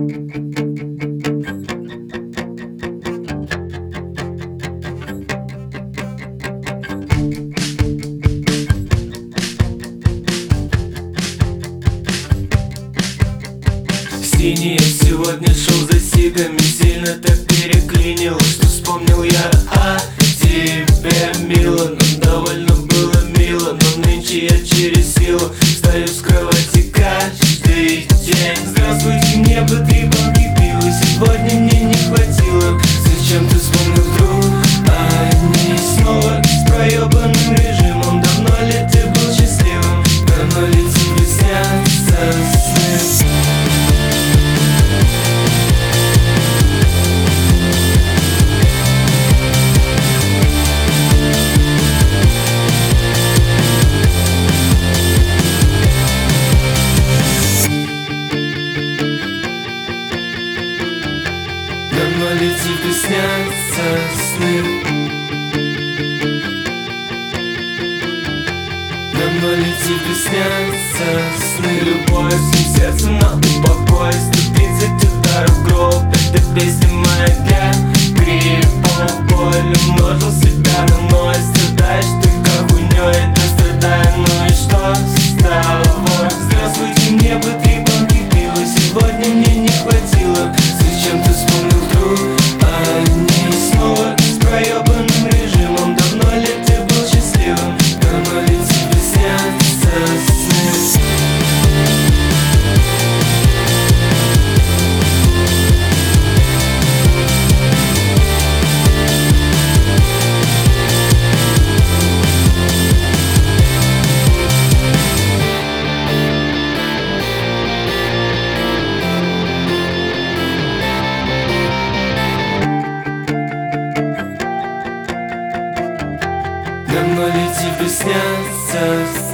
Синий, я сегодня шел за сигами, сильно так переклинил, что вспомнил я о тебе, мило. Нам довольно было мило, но нынче я через силу встаю с кровати каждый день. Здравствуйте, небо, 3 банки пива сегодня мне не хватило. Зачем ты вспомнил вдруг они снова с проебанным режимом? Давно ли ты был счастливым? Давно ли тебе снятся сны? Давно ли тебе снятся сны? Давно ли тебе снятся сны? Любовь всем сердцем надо покой, 130 ударов в гроб. Эта песня моя для гриппов. Боль умножил себя на ноль. Страдаешь только хуйней, да страдаю, ну и что с того? Здравствуйте, небо, 3 банки пива сегодня мне не хватило. Зачем ты вспомнил вдруг они снова с проебанным режимом? Давно ли ты был счастливым? Давно ли тебе снятся сны? Давно ли тебе снятся